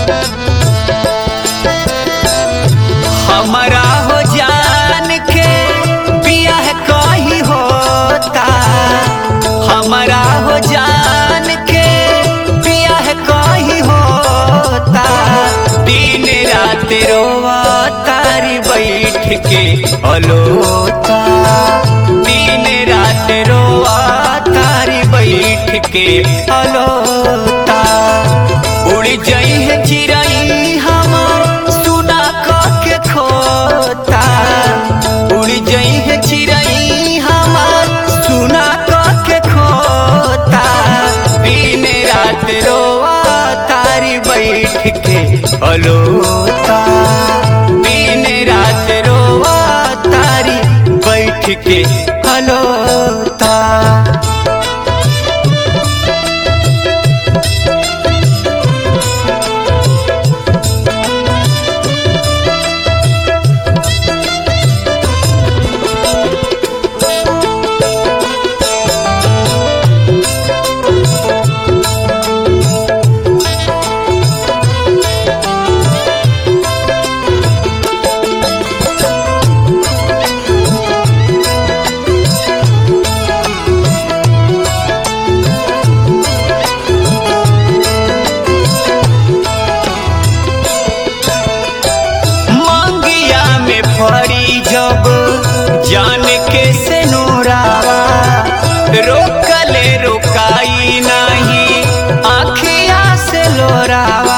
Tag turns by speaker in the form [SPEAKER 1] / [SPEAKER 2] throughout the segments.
[SPEAKER 1] हमारा हो जान के बियाह कहीं होता, हमारा हो जान के बियाह कहीं होता। दिन रात रोवा तारी बैठ के अलोता, दिन रात रोवा तारी बैठ के अलोता। उड़ जाई है चिड़ई हमार सुना के खोता, उड़ जाई है चिड़ई हमार सुना के खोता। दिन रात रोवा तारी बैठ के अलोता, दिन रात रोवा तारी बैठ के अलोता। फरी जब जान के से नूरावा, रोकले रोकाई नहीं आँखिया से लोरावा।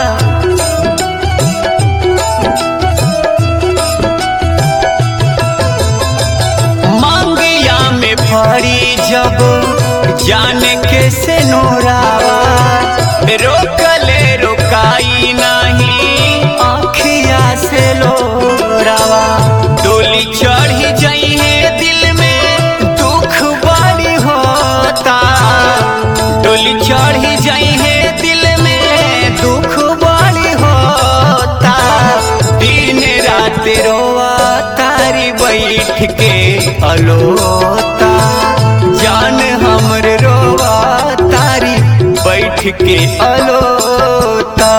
[SPEAKER 1] मांगिया में फरी जब जान के से नूरावा, रोकले रोकाई नहीं आँखिया से लोरावा। डोली चढ़ी जाई है दिल में दुख बड़ी होता, डोली चढ़ी जाई है दिल में दुख बड़ी होता। दिन रात रोवा तारी बैठ के अलोता, जान हमर रोवा तारी बैठ के अलोता।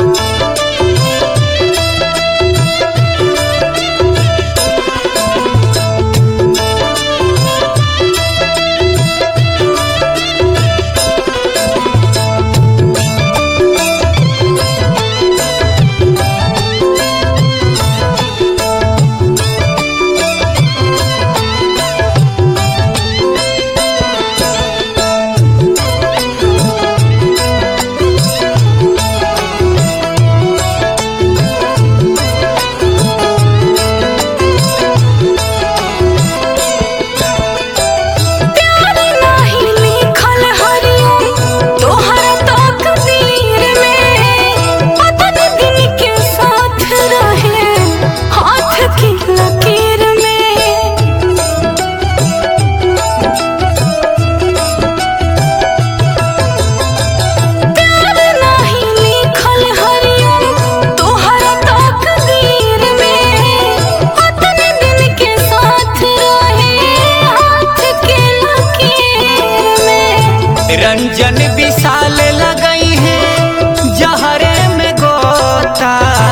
[SPEAKER 1] रंजन विशाल लगई है जहरे में गोता,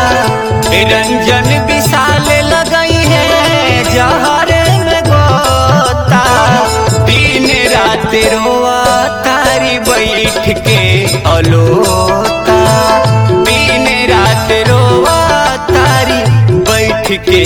[SPEAKER 1] रंजन विशाल लगई है जहरे में गोता। दिन रात रोवा तारी बैठ के अलोता, दिन रात रोवा तारी बैठ के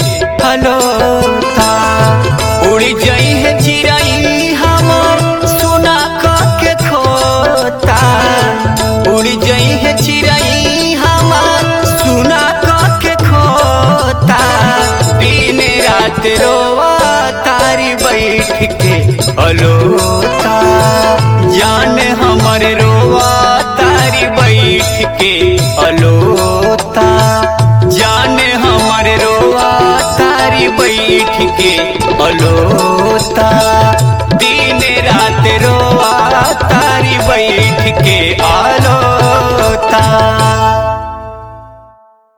[SPEAKER 1] अलोता। उड़ जाई है चिड़ई हमार सुना के खोता, उड़ जाई है चिड़ई हमार सुना के खोता। दिन रात रोवा तारी बैठ के अलोता, जान हमर रोवा तारी बैठ के अलोता, जान हमर रोवा तारी बैठ के अलोता। दिन रात रोवा तारी बैठ के अलोता।